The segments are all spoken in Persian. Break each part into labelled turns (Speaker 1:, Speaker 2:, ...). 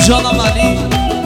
Speaker 1: جانم علی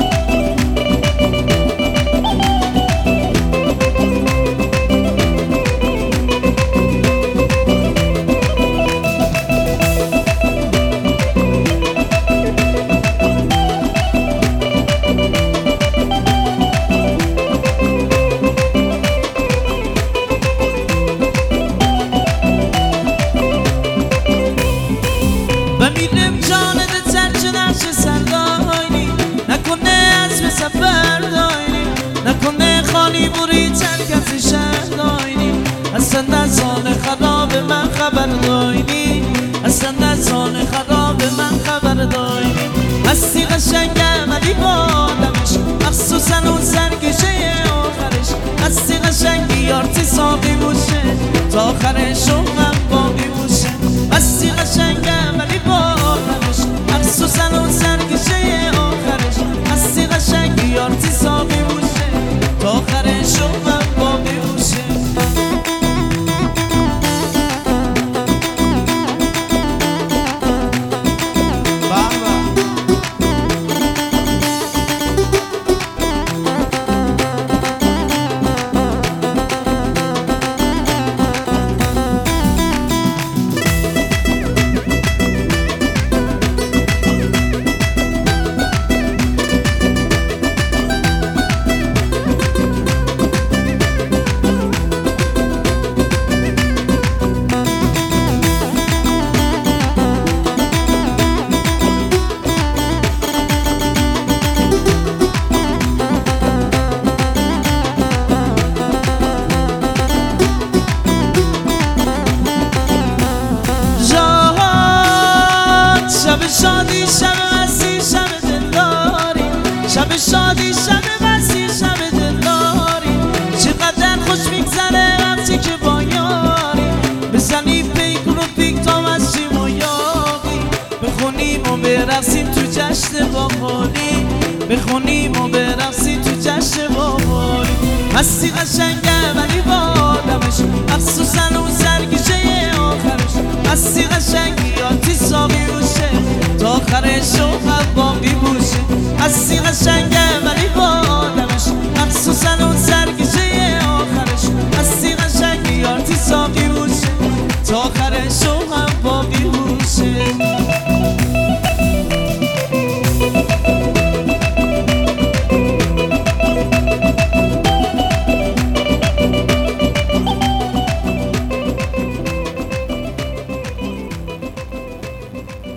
Speaker 1: بمیرم جانت چرچه نقش سرداینی نکنه از به سفر داینی نکنه خالی بوری چرکت شهر داینی اصلا نزان خراب من خبر داینی اصلا نزان خراب من خبر داینی هستی قشنگم ولی با آدمش مخصوصا اون سرکشه آخرش هستی قشنگی یارتی ساقی بوشه تا آخرش اونم باقی بوشه هستی قشنگم ولی با آدمش مخصوصا اون سرکشه آخرش هستی قشنگی یارتی ساقی بوشه تا آخرش اونم باقی بوشه شب شادی شب وسی شب دلداری شب شادی شب وسی شب دلداری چقدر خوش میگذره وقتی که با یاری بزنی پیک رو پیک تا وشیم و یاقی بخونیم و برقصیم تو جشن باقالی بخونیم و برقصیم تو جشن باقالی هستی قشنگه ولی با آدمش مخصوصا اون سرکشه آخرش هستی قشنگی یاتی ساقی بوشه تا آخرش اونم باقی بوشه هستی قشنگه ولی